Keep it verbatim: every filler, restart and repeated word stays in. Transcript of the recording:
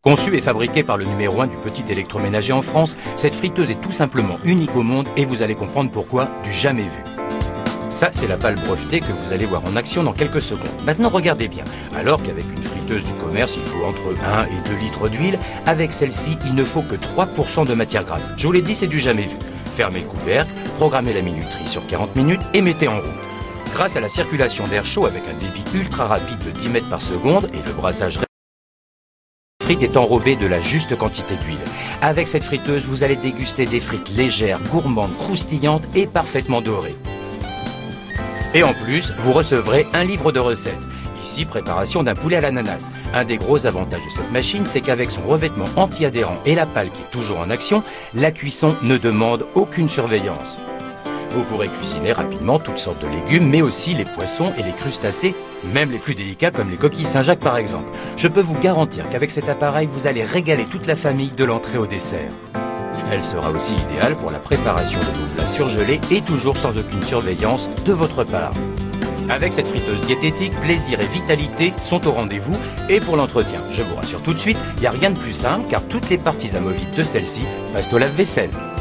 Conçue et fabriquée par le numéro un du petit électroménager en France, cette friteuse est tout simplement unique au monde et vous allez comprendre pourquoi du jamais vu. Ça, c'est la pâle brevetée que vous allez voir en action dans quelques secondes. Maintenant, regardez bien. Alors qu'avec une friteuse du commerce, il faut entre un et deux litres d'huile, avec celle-ci, il ne faut que trois pour cent de matière grasse. Je vous l'ai dit, c'est du jamais vu. Fermez le couvercle, programmez la minuterie sur quarante minutes et mettez en route. Grâce à la circulation d'air chaud avec un débit ultra rapide de dix mètres par seconde et le brassage la frite est enrobée de la juste quantité d'huile. Avec cette friteuse, vous allez déguster des frites légères, gourmandes, croustillantes et parfaitement dorées. Et en plus, vous recevrez un livre de recettes. Ici, préparation d'un poulet à l'ananas. Un des gros avantages de cette machine, c'est qu'avec son revêtement anti-adhérent et la pâle qui est toujours en action, la cuisson ne demande aucune surveillance. Vous pourrez cuisiner rapidement toutes sortes de légumes, mais aussi les poissons et les crustacés, même les plus délicats comme les coquilles Saint-Jacques par exemple. Je peux vous garantir qu'avec cet appareil, vous allez régaler toute la famille de l'entrée au dessert. Elle sera aussi idéale pour la préparation de vos plats surgelés et toujours sans aucune surveillance de votre part. Avec cette friteuse diététique, plaisir et vitalité sont au rendez-vous. Et pour l'entretien, je vous rassure tout de suite, il n'y a rien de plus simple car toutes les parties amovibles de celle-ci passent au lave-vaisselle.